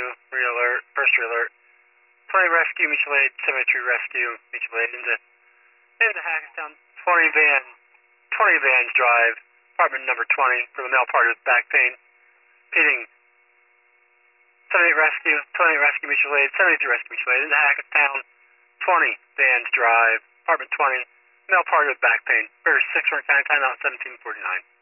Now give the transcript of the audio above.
re-alert, first re-alert. 20 rescue, mutual aid, 73 rescue, mutual aid, into Hackettstown. 20 vans drive, apartment number 20, for the male part of back pain. Repeating, 28 rescue, mutual aid, 73 rescue, mutual aid, into Hackettstown. 20 vans drive, apartment 20, male part of back pain. Order 6 County, timeout 1749.